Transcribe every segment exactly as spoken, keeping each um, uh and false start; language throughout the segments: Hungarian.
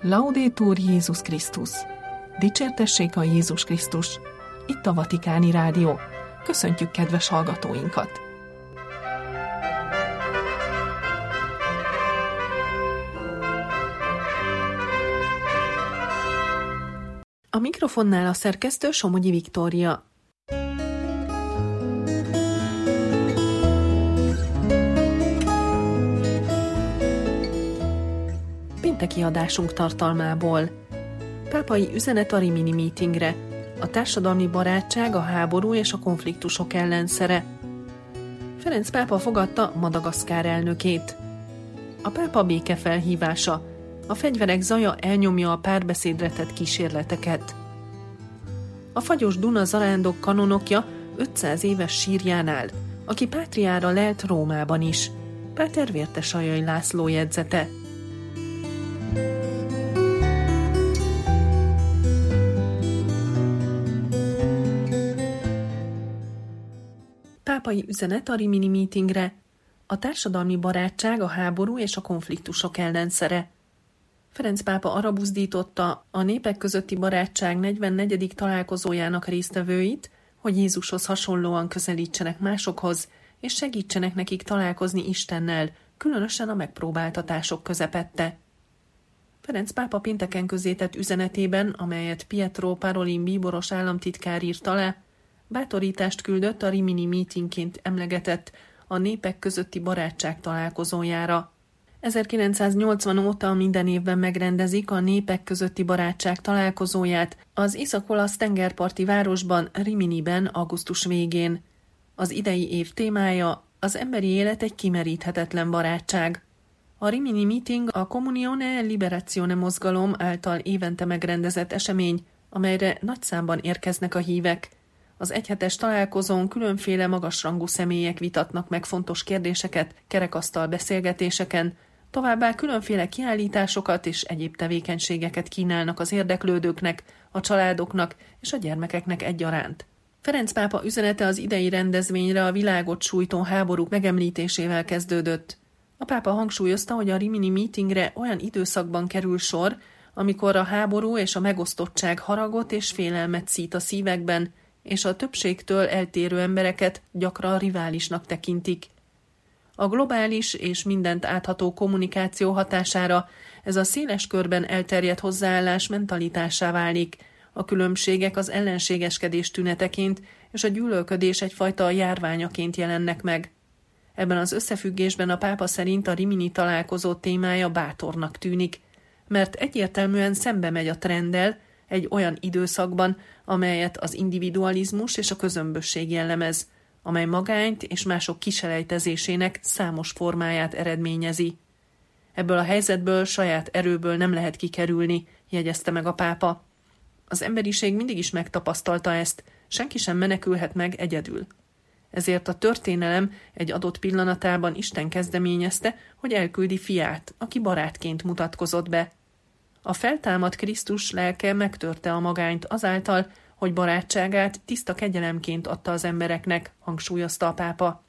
Laudetur Jézus Krisztus! Dicsértessék a Jézus Krisztus! Itt a Vatikáni Rádió. Köszöntjük kedves hallgatóinkat! A mikrofonnál a szerkesztő Somogyi Viktória. Pénteki adásunk tartalmából. Pápai üzenet a Rimini meetingre. A társadalmi barátság, a háború és a konfliktusok ellenszere. Ferenc pápa fogadta Madagaszkár elnökét. A pápa béke felhívása. A fegyverek zaja elnyomja a párbeszédre tett kísérleteket. A fagyos Duna zarándok kanonokja ötszáz éves sírjánál, aki pátriára lelt Rómában is. Páter Vértesajai László jegyzete. Pápai üzenet a Rimini meetingre. A társadalmi barátság, a háború és a konfliktusok ellenszere. Ferenc pápa arra buzdította a népek közötti barátság negyvennegyedik találkozójának résztvevőit, hogy Jézushoz hasonlóan közelítsenek másokhoz, és segítsenek nekik találkozni Istennel, különösen a megpróbáltatások közepette. Ferenc pápa pénteken közzétett üzenetében, amelyet Pietro Parolin bíboros államtitkár írt alá, bátorítást küldött a Rimini meetingként emlegetett a népek közötti barátság találkozójára. ezerkilencszáznyolcvan óta minden évben megrendezik a népek közötti barátság találkozóját az észak-olasz tengerparti városban, Riminiben augusztus végén. Az idei év témája az emberi élet egy kimeríthetetlen barátság. A Rimini meeting a Comunione e Liberazione mozgalom által évente megrendezett esemény, amelyre nagy számban érkeznek a hívek. Az egyhetes találkozón különféle magasrangú személyek vitatnak meg fontos kérdéseket, kerekasztal beszélgetéseken, továbbá különféle kiállításokat és egyéb tevékenységeket kínálnak az érdeklődőknek, a családoknak és a gyermekeknek egyaránt. Ferenc pápa üzenete az idei rendezvényre a világot sújtó háborúk megemlítésével kezdődött. A pápa hangsúlyozta, hogy a Rimini meetingre olyan időszakban kerül sor, amikor a háború és a megosztottság haragot és félelmet szít a szívekben, és a többségtől eltérő embereket gyakran riválisnak tekintik. A globális és mindent átható kommunikáció hatására ez a széles körben elterjedt hozzáállás mentalitásá válik, a különbségek az ellenségeskedés tüneteként és a gyűlölködés egyfajta járványaként jelennek meg. Ebben az összefüggésben a pápa szerint a Rimini találkozó témája bátornak tűnik, mert egyértelműen szembe megy a trenddel egy olyan időszakban, amelyet az individualizmus és a közömbösség jellemez, amely magányt és mások kiselejtezésének számos formáját eredményezi. Ebből a helyzetből saját erőből nem lehet kikerülni, jegyezte meg a pápa. Az emberiség mindig is megtapasztalta ezt, senki sem menekülhet meg egyedül. Ezért a történelem egy adott pillanatában Isten kezdeményezte, hogy elküldi fiát, aki barátként mutatkozott be. A feltámadt Krisztus lelke megtörte a magányt azáltal, hogy barátságát tiszta kegyelemként adta az embereknek, hangsúlyozta a pápa.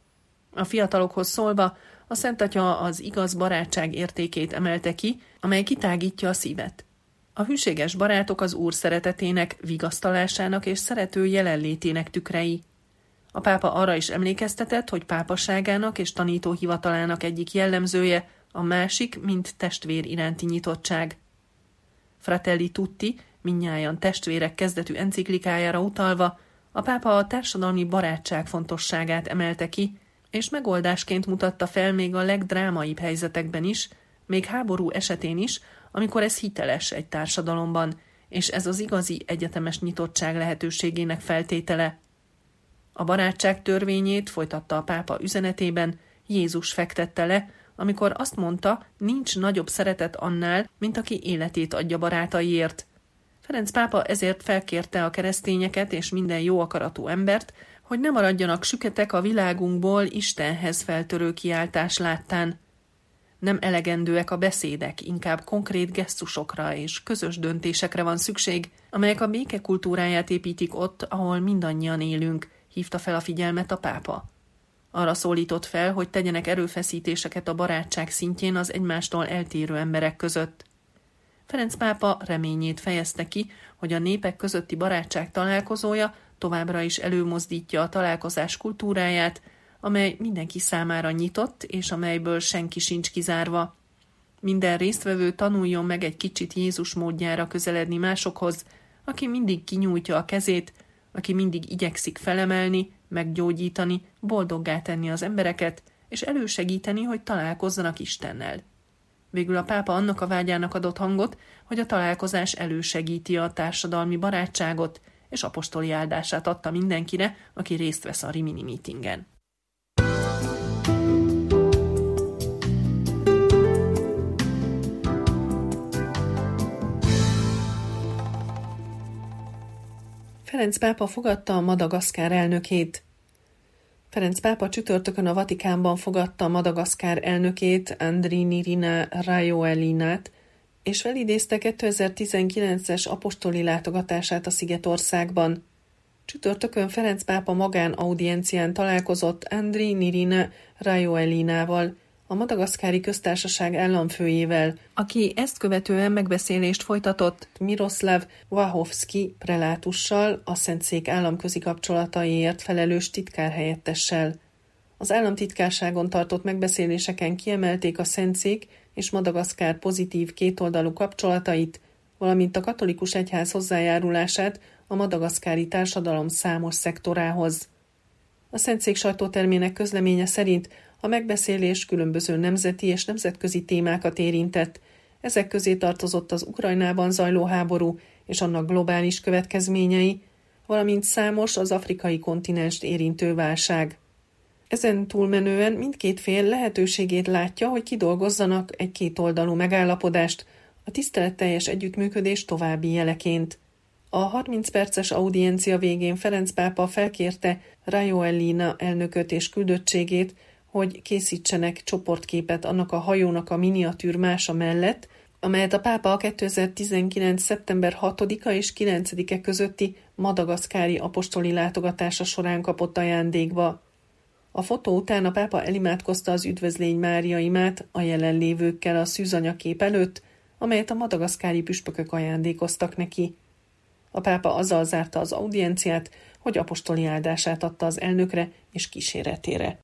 A fiatalokhoz szólva, a Szent Atya az igaz barátság értékét emelte ki, amely kitágítja a szívet. A hűséges barátok az Úr szeretetének, vigasztalásának és szerető jelenlétének tükrei. A pápa arra is emlékeztetett, hogy pápaságának és tanítóhivatalának egyik jellemzője a másik, mint testvér iránti nyitottság. Fratelli Tutti, mindnyájan testvérek kezdetű enciklikájára utalva, a pápa a társadalmi barátság fontosságát emelte ki, és megoldásként mutatta fel még a legdrámaibb helyzetekben is, még háború esetén is, amikor ez hiteles egy társadalomban, és ez az igazi egyetemes nyitottság lehetőségének feltétele. A barátság törvényét, folytatta a pápa üzenetében, Jézus fektette le, amikor azt mondta, nincs nagyobb szeretet annál, mint aki életét adja barátaiért. Ferenc pápa ezért felkérte a keresztényeket és minden jó akaratú embert, hogy ne maradjanak süketek a világunkból Istenhez feltörő kiáltás láttán. Nem elegendőek a beszédek, inkább konkrét gesztusokra és közös döntésekre van szükség, amelyek a béke kultúráját építik ott, ahol mindannyian élünk, hívta fel a figyelmet a pápa. Arra szólított fel, hogy tegyenek erőfeszítéseket a barátság szintjén az egymástól eltérő emberek között. Ferenc pápa reményét fejezte ki, hogy a népek közötti barátság találkozója továbbra is előmozdítja a találkozás kultúráját, amely mindenki számára nyitott, és amelyből senki sincs kizárva. Minden résztvevő tanuljon meg egy kicsit Jézus módjára közeledni másokhoz, aki mindig kinyújtja a kezét, aki mindig igyekszik felemelni, meggyógyítani, boldoggá tenni az embereket, és elősegíteni, hogy találkozzanak Istennel. Végül a pápa annak a vágyának adott hangot, hogy a találkozás elősegíti a társadalmi barátságot, és apostoli áldását adta mindenkire, aki részt vesz a Rimini mítingen. Ferenc pápa fogadta a Madagaszkár elnökét. Ferenc pápa csütörtökön a Vatikánban fogadta a Madagaszkár elnökét, Andrinirina Rajoelinát, és felidézte kétezer-tizenkilences apostoli látogatását a Szigetországban. Csütörtökön Ferenc pápa magánaudiencián találkozott Andrinirina Rajoelinával, a Madagaszkári Köztársaság államfőjével, aki ezt követően megbeszélést folytatott Miroslav Wahovski prelátussal, a Szentszék államközi kapcsolataiért felelős titkárhelyettessel. Az államtitkárságon tartott megbeszéléseken kiemelték a Szentszék és Madagaszkár pozitív kétoldalú kapcsolatait, valamint a katolikus egyház hozzájárulását a madagaszkári társadalom számos szektorához. A Szentszék sajtótermének közleménye szerint a megbeszélés különböző nemzeti és nemzetközi témákat érintett. Ezek közé tartozott az Ukrajnában zajló háború és annak globális következményei, valamint számos az afrikai kontinenst érintő válság. Ezen túlmenően mindkét fél lehetőségét látja, hogy kidolgozzanak egy kétoldalú megállapodást, a tiszteletteljes együttműködés további jeleként. A harminc perces audiencia végén Ferenc pápa felkérte Rajoelina elnököt és küldöttségét, hogy készítsenek csoportképet annak a hajónak a miniatűrmása mellett, amelyet a pápa kétezer-tizenkilenc. szeptember hatodika és kilencedike közötti madagaszkári apostoli látogatása során kapott ajándékba. A fotó után a pápa elimádkozta az Üdvözlégy Mária imát a jelenlévőkkel a szűzanyakép előtt, amelyet a madagaszkári püspökök ajándékoztak neki. A pápa azzal zárta az audienciát, hogy apostoli áldását adta az elnökre és kíséretére.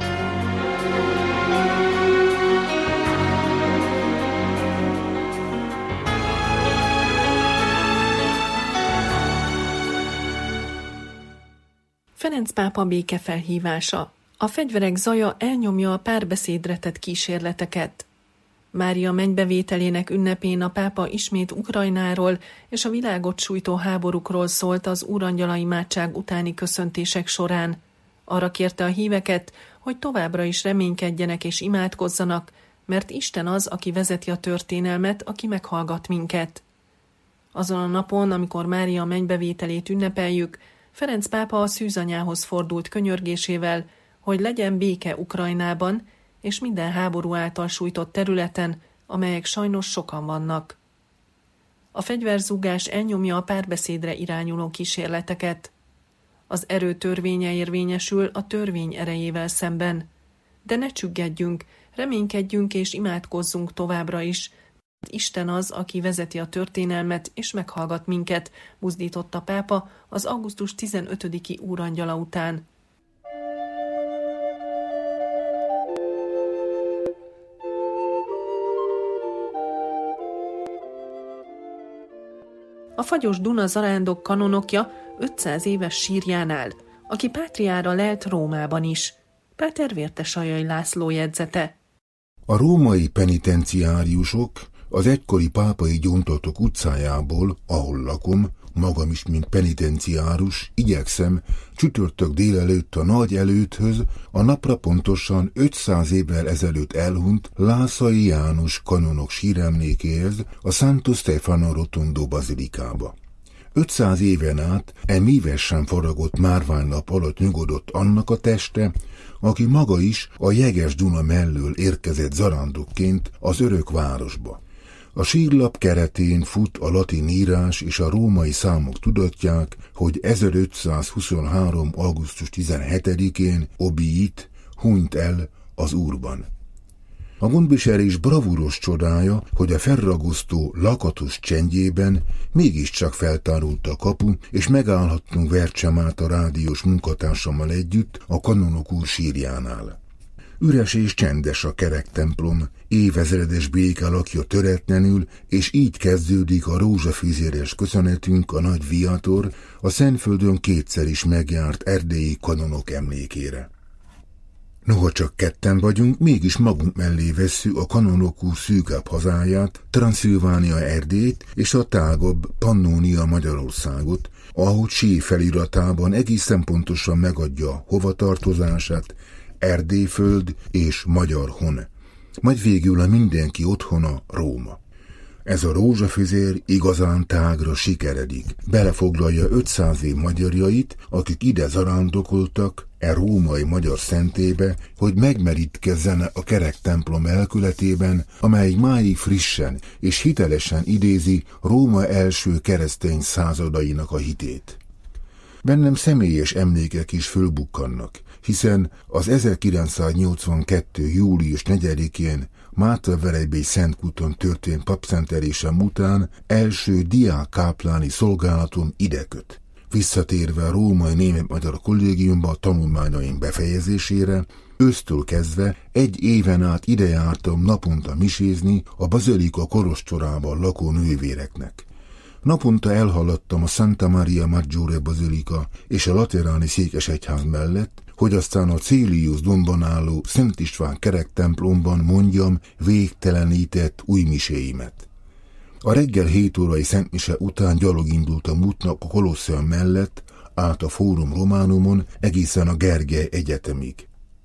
Ferenc pápa békefelhívása. A fegyverek zaja elnyomja a párbeszédre tett kísérleteket. Mária mennybevételének ünnepén a pápa ismét Ukrajnáról és a világot sújtó háborúkról szólt az Úrangyala imádság utáni köszöntések során. Arra kérte a híveket, hogy továbbra is reménykedjenek és imádkozzanak, mert Isten az, aki vezeti a történelmet, aki meghallgat minket. Azon a napon, amikor Mária mennybevételét ünnepeljük, Ferenc pápa a szűzanyához fordult könyörgésével, hogy legyen béke Ukrajnában és minden háború által sújtott területen, amelyek sajnos sokan vannak. A fegyverzúgás elnyomja a párbeszédre irányuló kísérleteket. Az erő törvénye érvényesül a törvény erejével szemben. De ne csüggedjünk, reménykedjünk és imádkozzunk továbbra is. Isten az, aki vezeti a történelmet és meghallgat minket, buzdított a pápa az augusztus tizenötödiki úrangyala után. A fagyos Duna zarándok kanonokja ötszáz éves sírjánál, aki pátriára lelt Rómában is. Páter Vértesajai László jegyzete. A római penitenciáriusok az egykori pápai Gyóntatok utcájából, ahol lakom, magam is, mint penitenciárus, igyekszem csütörtök délelőtt a nagy előthöz, a napra pontosan ötszáz évvel ezelőtt elhunyt Lászai János kanonok síremlékéhez a Santo Stefano Rotondo bazilikába. ötszáz éven át e mívesen faragott márványlap alatt nyugodott annak a teste, aki maga is a jeges Duna mellől érkezett zarándokként az örök városba. A sírlap keretén fut a latin írás és a római számok tudatják, hogy ezerötszázhuszonhárom. augusztus tizenhetedikén Obiit hunyt el az Úrban. A gondviselés bravúros csodája, hogy a felragasztó, lakatos csendjében mégiscsak feltárult a kapu, és megállhattunk Vercsemát a rádiós munkatársammal együtt a kanonok úr sírjánál. Üres és csendes a kerek templom, évezredes béke lakja töretlenül, és így kezdődik a rózsafüzéres köszönetünk a nagy viator, a Szentföldön kétszer is megjárt erdélyi kanonok emlékére. Noha csak ketten vagyunk, mégis magunk mellé vesszük a kanonok úr szűkebb hazáját, Transzilvánia Erdélyt és a tágabb Pannónia Magyarországot, ahogy sí feliratában egészen pontosan megadja hovatartozását, Erdélyföld és Magyar hon. Majd végül a mindenki otthona Róma. Ez a rózsafüzér igazán tágra sikeredik. Belefoglalja ötszáz év magyarjait, akik ide zarándokoltak, e római magyar szentébe, hogy megmerítkezzen a kerek templom elkületében, amely máig frissen és hitelesen idézi Róma első keresztény századainak a hitét. Bennem személyes emlékek is fölbukkannak, hiszen az ezerkilencszáznyolcvankettő. július negyedikén Mátraverejbély Szentkúton történt papszentelésem után első diákkápláni szolgálatom ideköt. Visszatérve a római német-magyar kollégiumba a tanulmányaim befejezésére, ősztől kezdve egy éven át ide jártam naponta misézni a bazilika kolostorában lakó nővéreknek. Naponta elhaladtam a Santa Maria Maggiore bazilika és a lateráni székesegyház mellett, hogy aztán a Célius dombon álló Szent István kerek templomban mondjam végtelenített új miséimet. A reggel hét órai szentmise után gyalog indultam útnak a Kolosseum mellett, át a Fórum Románumon egészen a Gergely Egyetemig.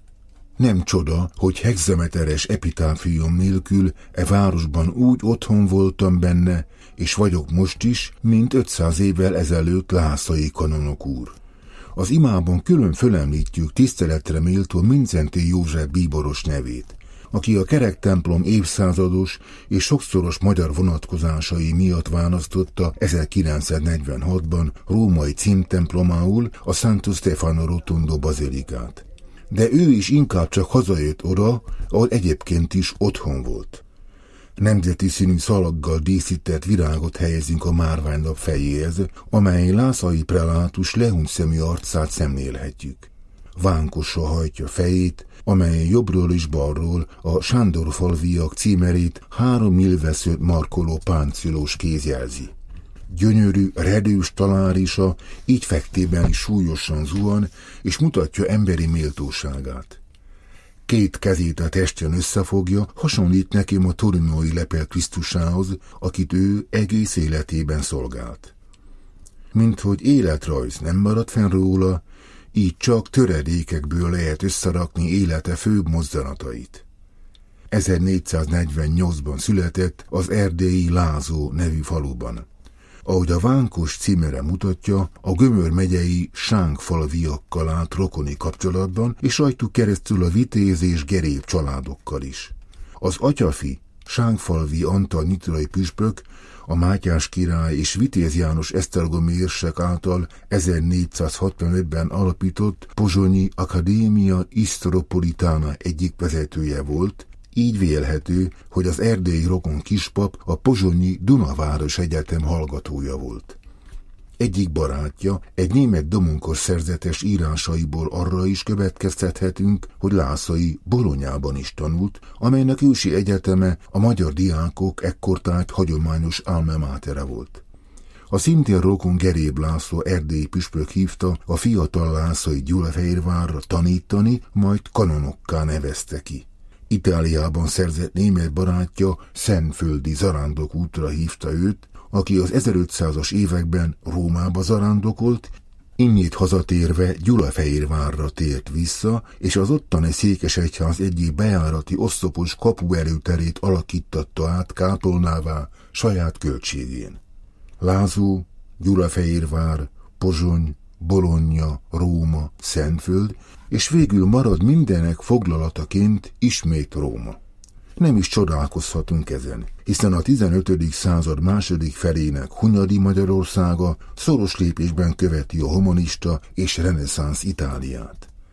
Nem csoda, hogy hexameteres epitáfium nélkül e városban úgy otthon voltam benne, és vagyok most is, mint ötszáz évvel ezelőtt Lászai kanonok úr. Az imában külön fölemlítjük tiszteletre méltó Mindszenty József bíboros nevét, aki a kerek templom évszázados és sokszoros magyar vonatkozásai miatt választotta ezerkilencszáznegyvenhatban római címtemplomául a Santo Stefano Rotondo bazilikát. De ő is inkább csak hazajött oda, ahol egyébként is otthon volt. Nemzeti színű szalaggal díszített virágot helyezünk a márványnap fejéhez, amely Lászai prelátus lehúnyt szemű arcát szemlélhetjük. Vánkosra hajtja fejét, amely jobbról és balról a Sándorfalviak címerét három nyilvesszőt markoló páncélós kéz jelzi. Gyönyörű, redős talárisa így fektében is súlyosan zuhan, és mutatja emberi méltóságát. Két kezét a testen összefogja, hasonlít nekem a torinói lepel Krisztusához, akit ő egész életében szolgált. Minthogy életrajz nem maradt fenn róla, így csak töredékekből lehet összerakni élete főbb mozdulatait. ezernégyszáznegyvennyolcban született az erdélyi Lázó nevű faluban. Ahogy a vánkos címere mutatja, a Gömör megyei sánkfalviakkal állt rokoni kapcsolatban, és rajtuk keresztül a vitéz és gerép családokkal is. Az atyafi, sánkfalvi Antal nyitrai püspök, a Mátyás király és Vitéz János esztergomi érsek által ezernégyszázhatvanötben alapított Pozsonyi Academia Istropolitana egyik vezetője volt, így vélhető, hogy az erdélyi rokon kispap a pozsonyi Dunaváros Egyetem hallgatója volt. Egyik barátja egy német domonkor szerzetes írásaiból arra is következtethetünk, hogy Lászai Bolonyában is tanult, amelynek ősi egyeteme a magyar diákok ekkortájt hagyományos alma matere volt. A szintén rokon Geréb László erdélyi püspök hívta a fiatal Lászai Gyulafehérvárra tanítani, majd kanonokká nevezte ki. Itáliában szerzett német barátja szentföldi zarándok útra hívta őt, aki az ezerötszázas években Rómába zarándokolt, innét hazatérve Gyulafehérvárra tért vissza, és az ottani székesegyház egyik bejárati oszlopos kapuerőterét alakítatta át kápolnává saját költségén. Lázó, Gyulafehérvár, Pozsony, Bologna, Róma, Szentföld, és végül marad mindenek foglalataként ismét Róma. Nem is csodálkozhatunk ezen, hiszen a tizenötödik század második felének Hunyadi Magyarországa szoros lépésben követi a humanista és reneszánsz Itáliát.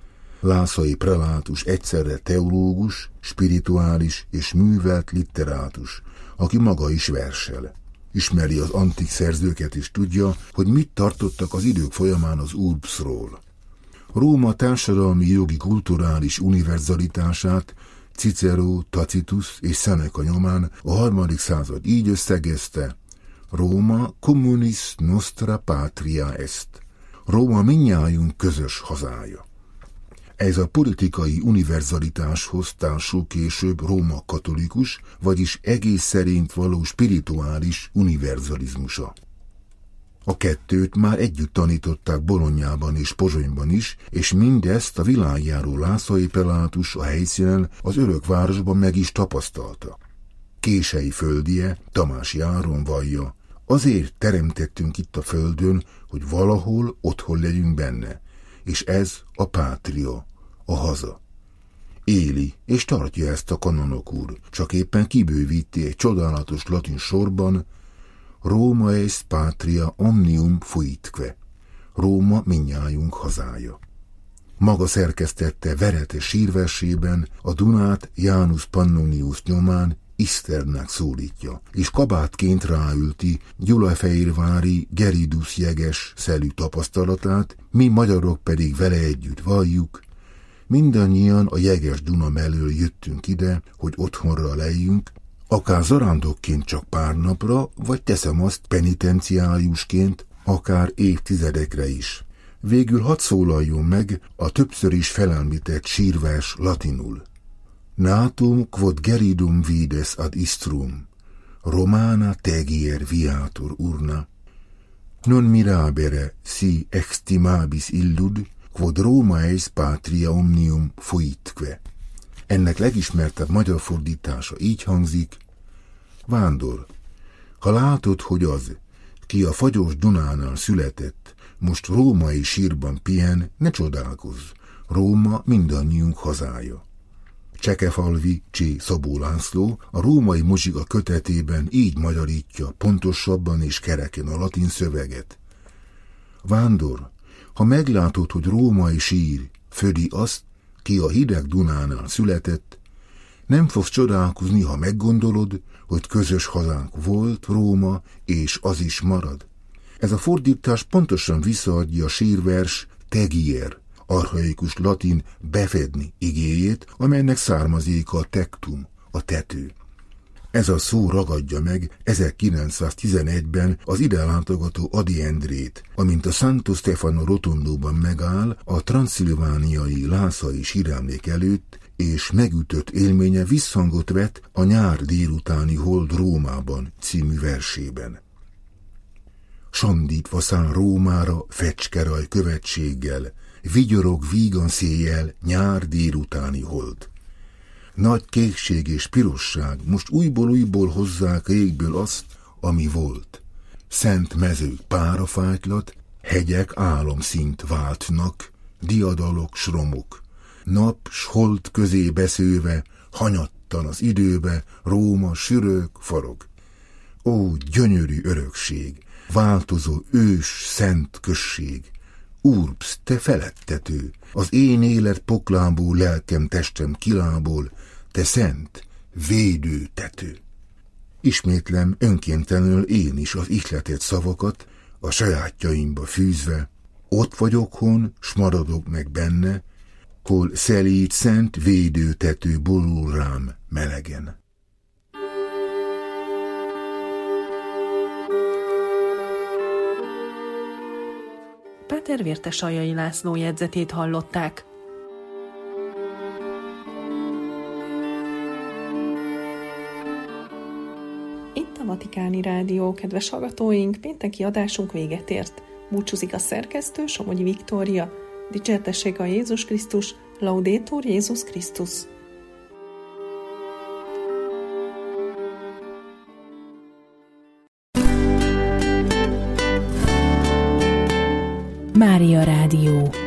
Lászai prelátus egyszerre teológus, spirituális és művelt litterátus, aki maga is versel. Ismeri az antik szerzőket és tudja, hogy mit tartottak az idők folyamán az urbsról. Róma társadalmi jogi kulturális univerzalitását Cicero, Tacitus és Seneca nyomán a harmadik század így összegezte: Róma communis nostra patria est. Róma mindnyájunk közös hazája. Ez a politikai univerzalitáshoz társul később Róma katolikus, vagyis egész szerint való spirituális univerzalizmusa. A kettőt már együtt tanították Bolonyában és Pozsonyban is, és mindezt a világjáró Lászai prelátus a helyszínen, az Örökvárosban meg is tapasztalta. Kései földie, Tamás Járon vallja: azért teremtettünk itt a földön, hogy valahol otthon legyünk benne, és ez a pátria, a haza. Éli és tartja ezt a kanonok úr, csak éppen kibővíti egy csodálatos latin sorban: Róma est patria omnium fuitque. Róma mindnyájunk hazája. Maga szerkesztette veretes sírversében a Dunát Janus Pannonius nyomán Iszternek szólítja, és kabátként ráülti gyulafehérvári Geridus jeges szelű tapasztalatát, mi magyarok pedig vele együtt valljuk: mindannyian a jeges Duna mellől jöttünk ide, hogy otthonra lejjünk, akár zarándokként csak pár napra, vagy teszem azt penitenciáriusként, akár évtizedekre is. Végül hadd szólaljon meg a többször is felemlített sírvers latinul. Natum quod geridum vides ad istrum, Romana tegier viator urna, non mirabere si extimabis illud, quod Roma est patria omnium fuitque. Ennek legismertebb magyar fordítása így hangzik: Vándor, ha látod, hogy az, ki a fagyos Dunánál született, most római sírban pihen, ne csodálkozz, Róma mindannyiunk hazája. Csekefalvi Csé Szabó László a Római Muzsika kötetében így magyarítja pontosabban és kereken a latin szöveget. Vándor, ha meglátod, hogy római sír födi azt, ki a hideg Dunánál született, nem fogsz csodálkozni, ha meggondolod, hogy közös hazánk volt Róma, és az is marad. Ez a fordítás pontosan visszaadja a sírvers tegier, archaikus latin befedni igéjét, amelynek származéka a tectum, a tető. Ez a szó ragadja meg ezerkilencszáztizenegyben az ide látogató Ady Endrét, amint a Santo Stefano Rotondóban megáll a transzilvániai Lászai síremlék előtt, és megütött élménye visszhangot vett a Nyár délutáni hold Rómában című versében. Sandítva száll Rómára fecskeraj követséggel, vigyorog vígan széjjel nyár délutáni hold. Nagy kékség és pirosság most újból-újból hozzák égből azt, ami volt. Szent mezők párafájtlat, hegyek álomszint váltnak, diadalok s romok. Nap s hold közé beszőve, hanyattan az időbe, Róma sürög, forog. Ó, gyönyörű örökség, változó ős szent község! Urbs, te felettető, az én élet poklából lelkem testem kilából, te szent, védő tető. Ismétlem önkéntelenül én is az ihletett szavakat, a sajátjaimba fűzve, ott vagyok hon, s maradok meg benne, hol szelíd szent védő tető borul rám melegen. Páter Vértesaljai László jegyzetét hallották. Itt a Vatikáni Rádió, kedves hallgatóink, pénteki adásunk véget ért. Búcsúzik a szerkesztő, Somogyi Viktória. Dicsértessék a Jézus Krisztus, Laudetur Jézus Krisztus. Mária Rádió.